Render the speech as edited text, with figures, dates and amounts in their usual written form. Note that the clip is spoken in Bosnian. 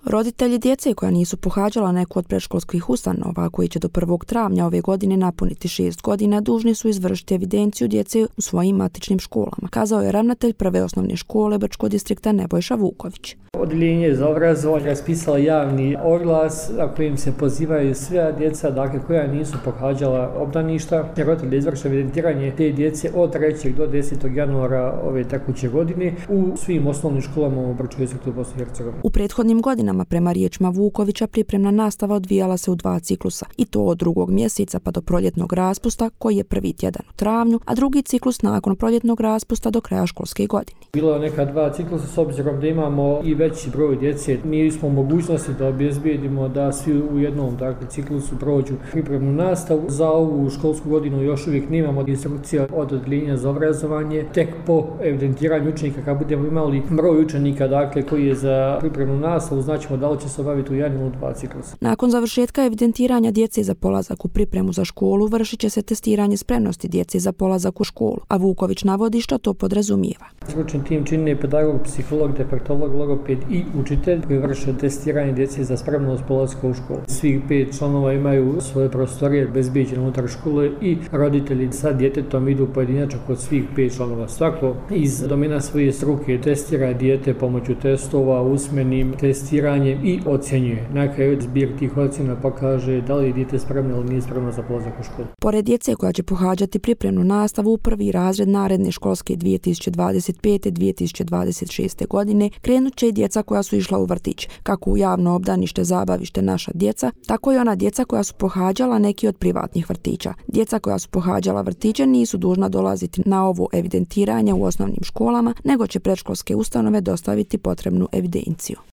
Roditelji djece koja nisu pohađala neku od predškolskih ustanova koji će do 1. travnja ove godine napuniti 6 godina dužni su izvršiti evidenciju djece u svojim matičnim školama, kazao je ravnatelj Prve osnovne škole Brčkog distrikta Nebojša Vuković. Odeljenje za obrazovanje raspisalo javni oglas na kojim se pozivaju sve djeca koja nisu pohađala obdaništa. Roditelji izvrše evidentiranje te djece od 3. do 10. januara ove tekuće godine u svim osnovnim školama u Brčkom distriktu Bosne i Hercegovine. U prethodnim godinama, prema riječima Vukovića, pripremna nastava odvijala se u 2 ciklusa, i to od 2. mjeseca pa do proljetnog raspusta koji je prvi tjedan u travnju, a drugi ciklus nakon proljetnog raspusta do kraja školske godine. Bilo je neka 2 ciklusa s obzirom da imamo i veći broj djece. Mi smo u mogućnosti da obezbijedimo da svi u jednom ciklusu prođu pripremnu nastavu. Za ovu školsku godinu još uvijek nemamo instrukcija od odeljenja za obrazovanje. Tek po evidentiranju učenika, kad budemo imali broj učenika koji je za pripremnu nastavu, znaćemo da li će se obaviti u jednom ili 2 ciklusa. Nakon završetka evidentiranja djece za polazak u pripremu za školu, vršit će se testiranje spremnosti djece za polazak u školu, a Vuković navodi što to podrazumijeva. Stručni tim čine pedagog, psiholog, defektolog, logoped i učitelj koji vrše testiranje djece za spremnost polaska u školu. Svih 5 članova imaju svoje prostorije bezbeđene unutar škole i roditelji sa djetetom idu pojedinačno kod svih 5 članova. Svako iz domena svoje struke testira dijete pomoću testova, usmenim testiranjem i ocjenjuje. Na kraju zbir tih ocjena pokaže da li je dijete spremno ili nije spremno za polazak u školu. Pored djece koja će pohađati pripremnu nastavu u prvi razred naredne školske 2025-2026. godine, krenut će i djeca koja su išla u vrtić, kako u javno obdanište zabavište Naša djeca, tako i ona djeca koja su pohađala neki od privatnih vrtića. Djeca koja su pohađala vrtiće nisu dužna dolaziti na ovo evidentiranje u osnovnim školama, nego će predškolske ustanove dostaviti potrebnu evidenciju.